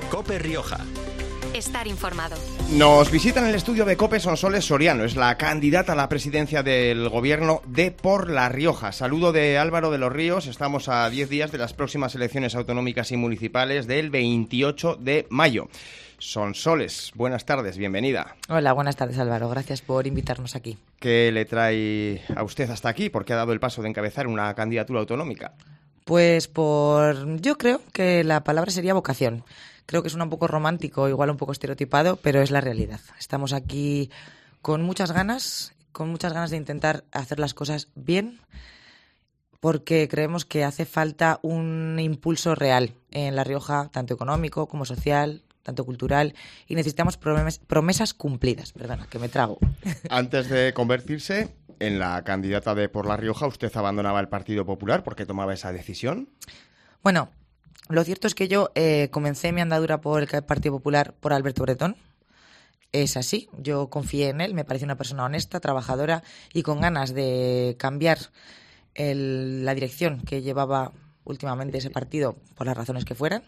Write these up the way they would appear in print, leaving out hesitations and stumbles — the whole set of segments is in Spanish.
COPE Rioja. Estar informado. Nos visita en el estudio de COPE Sonsoles Soriano, es la candidata a la presidencia del gobierno de Por La Rioja. Saludo de Álvaro de los Ríos, estamos a 10 días de las próximas elecciones autonómicas y municipales del 28 de mayo. Sonsoles, buenas tardes, bienvenida. Hola, buenas tardes Álvaro, gracias por invitarnos aquí. ¿Qué le trae a usted hasta aquí? ¿Por qué ha dado el paso de encabezar una candidatura autonómica? Pues yo creo que la palabra sería vocación. Creo que suena un poco romántico, igual un poco estereotipado, pero es la realidad. Estamos aquí con muchas ganas de intentar hacer las cosas bien, porque creemos que hace falta un impulso real en La Rioja, tanto económico como social, tanto cultural, y necesitamos promesas cumplidas. Perdona, que me trago. Antes de convertirse en la candidata de Por La Rioja, ¿usted abandonaba el Partido Popular? ¿Por qué tomaba esa decisión? Bueno, lo cierto es que yo comencé mi andadura por el Partido Popular por Alberto Bretón. Es así, yo confié en él, me parece una persona honesta, trabajadora y con ganas de cambiar la dirección que llevaba últimamente ese partido por las razones que fueran.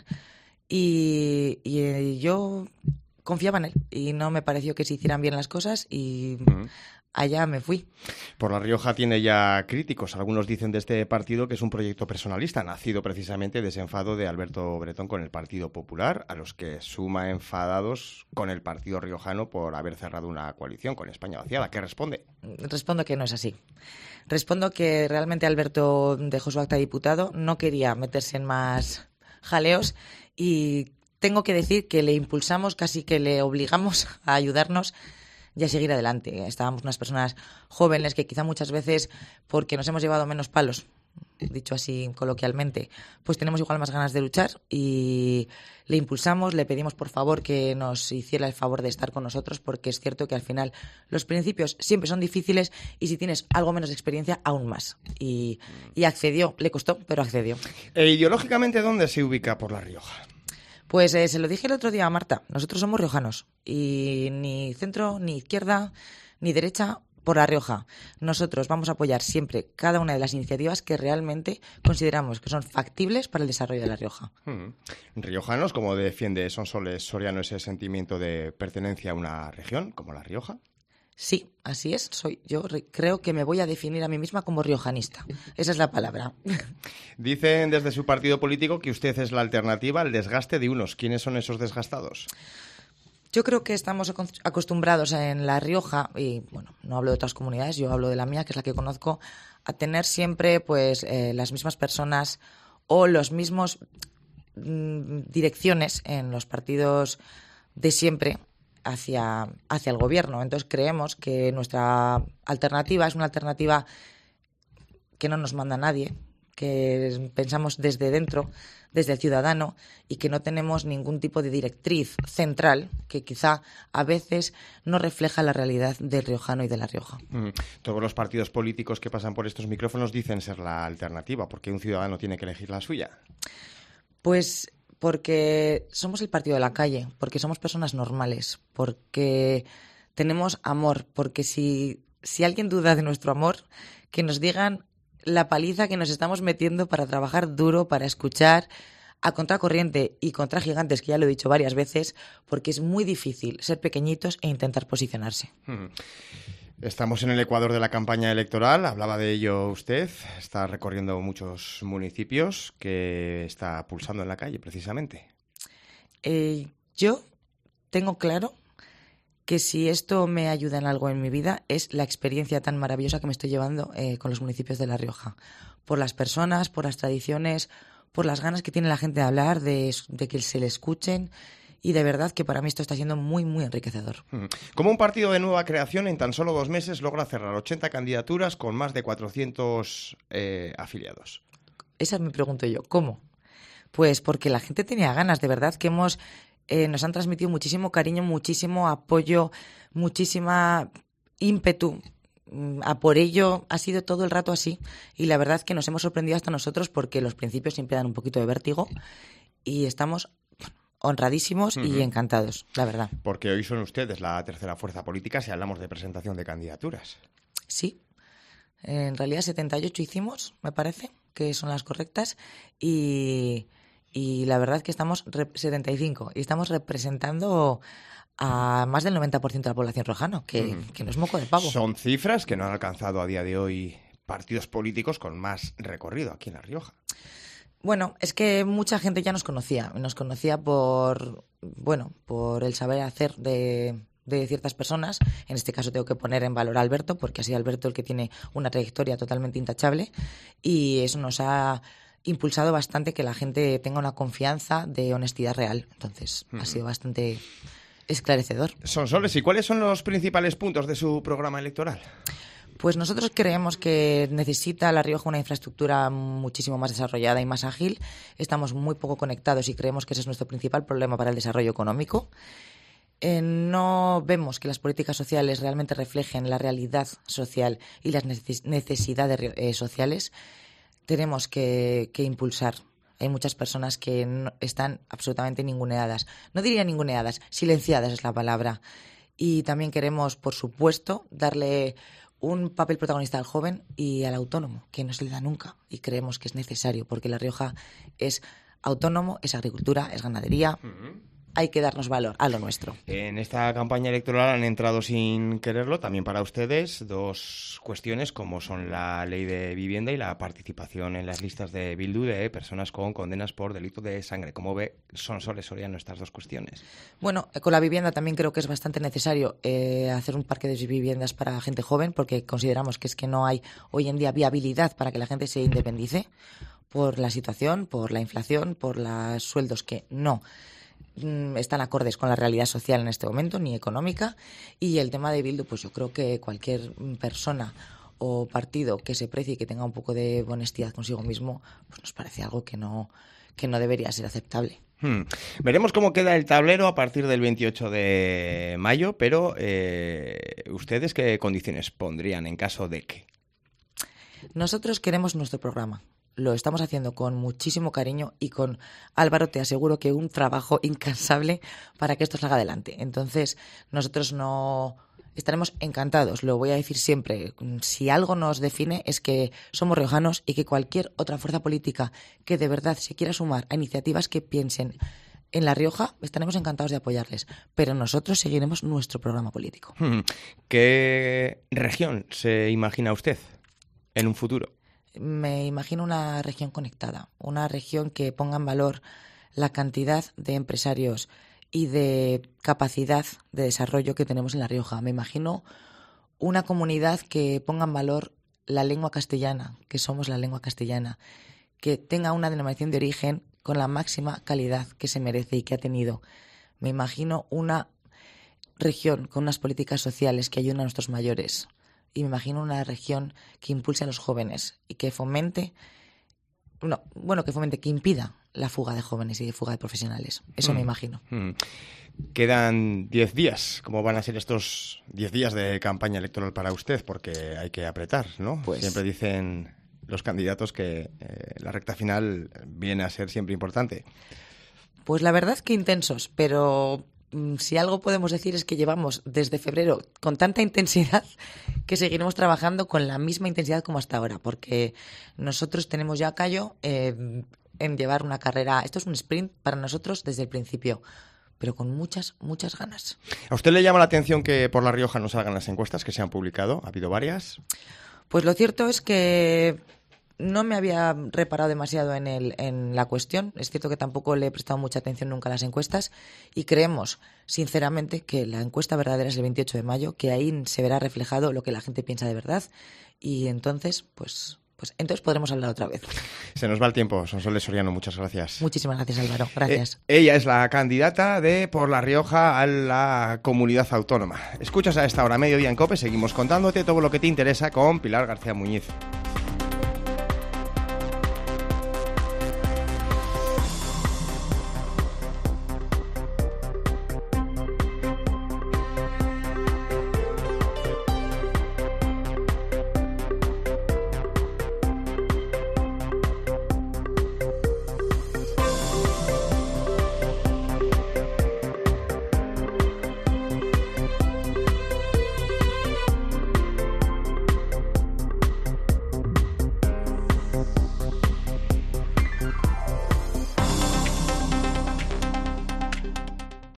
Y yo confiaba en él y no me pareció que se hicieran bien las cosas y allá me fui. Por La Rioja tiene ya críticos. Algunos dicen de este partido que es un proyecto personalista, nacido precisamente de ese enfado de Alberto Bretón con el Partido Popular, a los que suma enfadados con el Partido Riojano por haber cerrado una coalición con España Vaciada. ¿Qué responde? Respondo que no es así. Respondo que realmente Alberto dejó su acta de diputado, no quería meterse en más jaleos y tengo que decir que le impulsamos, casi que le obligamos a ayudarnos y a seguir adelante. Estábamos unas personas jóvenes que quizá muchas veces, porque nos hemos llevado menos palos, dicho así coloquialmente, pues tenemos igual más ganas de luchar y le impulsamos, le pedimos por favor que nos hiciera el favor de estar con nosotros, porque es cierto que al final los principios siempre son difíciles y si tienes algo menos de experiencia, aún más. Y accedió, le costó, pero accedió. Ideológicamente, ¿dónde se ubica Por La Rioja? Pues se lo dije el otro día a Marta, nosotros somos riojanos y ni centro, ni izquierda, ni derecha por La Rioja. Nosotros vamos a apoyar siempre cada una de las iniciativas que realmente consideramos que son factibles para el desarrollo de La Rioja. Riojanos, como defiende Sonsoles Soriano ese sentimiento de pertenencia a una región como La Rioja. Sí, así es. Yo creo que me voy a definir a mí misma como riojanista. Esa es la palabra. Dicen desde su partido político que usted es la alternativa al desgaste de unos. ¿Quiénes son esos desgastados? Yo creo que estamos acostumbrados en La Rioja, y bueno, no hablo de otras comunidades, yo hablo de la mía, que es la que conozco, a tener siempre pues las mismas personas o los mismos direcciones en los partidos de siempre hacia el gobierno. Entonces creemos que nuestra alternativa es una alternativa que no nos manda nadie, que pensamos desde dentro, desde el ciudadano, y que no tenemos ningún tipo de directriz central que quizá a veces no refleja la realidad del riojano y de La Rioja. Todos los partidos políticos que pasan por estos micrófonos dicen ser la alternativa. ¿Por qué un ciudadano tiene que elegir la suya? Pues porque somos el partido de la calle, porque somos personas normales, porque tenemos amor, porque si alguien duda de nuestro amor, que nos digan la paliza que nos estamos metiendo para trabajar duro, para escuchar a contracorriente y contra gigantes, que ya lo he dicho varias veces, porque es muy difícil ser pequeñitos e intentar posicionarse. Estamos en el ecuador de la campaña electoral, hablaba de ello usted, está recorriendo muchos municipios que está pulsando en la calle, precisamente. Yo tengo claro que si esto me ayuda en algo en mi vida es la experiencia tan maravillosa que me estoy llevando con los municipios de La Rioja. Por las personas, por las tradiciones, por las ganas que tiene la gente de hablar, de que se le escuchen. Y de verdad que para mí esto está siendo muy, muy enriquecedor. Como un partido de nueva creación, en tan solo 2 meses logra cerrar 80 candidaturas con más de 400 afiliados. Esa me pregunto yo, ¿cómo? Pues porque la gente tenía ganas, de verdad que nos han transmitido muchísimo cariño, muchísimo apoyo, muchísima ímpetu. A por ello ha sido todo el rato así y la verdad que nos hemos sorprendido hasta nosotros porque los principios siempre dan un poquito de vértigo y estamos honradísimos y encantados, la verdad. Porque hoy son ustedes la tercera fuerza política si hablamos de presentación de candidaturas. Sí, en realidad 78 hicimos, me parece, que son las correctas y y la verdad que estamos 75 y estamos representando a más del 90% de la población riojana, que no es moco de pavo. Son cifras que no han alcanzado a día de hoy partidos políticos con más recorrido aquí en La Rioja. Bueno, es que mucha gente ya nos conocía por el saber hacer de ciertas personas. En este caso tengo que poner en valor a Alberto, porque ha sido Alberto el que tiene una trayectoria totalmente intachable, y eso nos ha impulsado bastante que la gente tenga una confianza de honestidad real. Entonces, ha sido bastante esclarecedor. Sonsoles, ¿y cuáles son los principales puntos de su programa electoral? Pues nosotros creemos que necesita La Rioja una infraestructura muchísimo más desarrollada y más ágil. Estamos muy poco conectados y creemos que ese es nuestro principal problema para el desarrollo económico. No vemos que las políticas sociales realmente reflejen la realidad social y las necesidades sociales. Tenemos que impulsar. Hay muchas personas que no, están absolutamente ninguneadas. No diría ninguneadas, silenciadas es la palabra. Y también queremos, por supuesto, darle un papel protagonista al joven y al autónomo, que no se le da nunca. Y creemos que es necesario, porque La Rioja es autónomo, es agricultura, es ganadería. Hay que darnos valor a lo nuestro. En esta campaña electoral han entrado sin quererlo también para ustedes dos cuestiones como son la ley de vivienda y la participación en las listas de Bildu de personas con condenas por delito de sangre. ¿Cómo ve Sonsoles Soriano estas dos cuestiones? Bueno, con la vivienda también creo que es bastante necesario hacer un parque de viviendas para gente joven, porque consideramos que es que no hay hoy en día viabilidad para que la gente se independice por la situación, por la inflación, por los sueldos que no están acordes con la realidad social en este momento, ni económica. Y el tema de Bildu, pues yo creo que cualquier persona o partido que se precie y que tenga un poco de honestidad consigo mismo, pues nos parece algo que no debería ser aceptable. Veremos cómo queda el tablero a partir del 28 de mayo, pero ¿ustedes qué condiciones pondrían en caso de que? Nosotros queremos nuestro programa. Lo estamos haciendo con muchísimo cariño y con Álvaro te aseguro que un trabajo incansable para que esto salga adelante. Entonces, nosotros no estaremos encantados, lo voy a decir siempre. Si algo nos define es que somos riojanos y que cualquier otra fuerza política que de verdad se quiera sumar a iniciativas que piensen en La Rioja, estaremos encantados de apoyarles. Pero nosotros seguiremos nuestro programa político. ¿Qué región se imagina usted en un futuro? Me imagino una región conectada, una región que ponga en valor la cantidad de empresarios y de capacidad de desarrollo que tenemos en La Rioja. Me imagino una comunidad que ponga en valor la lengua castellana, que somos la lengua castellana, que tenga una denominación de origen con la máxima calidad que se merece y que ha tenido. Me imagino una región con unas políticas sociales que ayuden a nuestros mayores. Y me imagino una región que impulse a los jóvenes y que que impida la fuga de jóvenes y de fuga de profesionales. Eso me imagino. Quedan 10 días. ¿Cómo van a ser estos 10 días de campaña electoral para usted? Porque hay que apretar, ¿no? Pues siempre dicen los candidatos que la recta final viene a ser siempre importante. Pues la verdad que intensos, pero si algo podemos decir es que llevamos desde febrero con tanta intensidad que seguiremos trabajando con la misma intensidad como hasta ahora, porque nosotros tenemos ya callo en llevar una carrera. Esto es un sprint para nosotros desde el principio, pero con muchas ganas. ¿A usted le llama la atención que por La Rioja no salgan las encuestas que se han publicado? ¿Ha habido varias? Pues lo cierto es que no me había reparado demasiado en la cuestión. Es cierto que tampoco le he prestado mucha atención nunca a las encuestas y creemos, sinceramente, que la encuesta verdadera es el 28 de mayo, que ahí se verá reflejado lo que la gente piensa de verdad y entonces, pues entonces podremos hablar otra vez. Se nos va el tiempo. Sonsoles Soriano, muchas gracias. Muchísimas gracias, Álvaro. Gracias. Ella es la candidata de Por La Rioja a la comunidad autónoma. Escuchas a esta hora, mediodía en COPE. Seguimos contándote todo lo que te interesa con Pilar García Muñiz.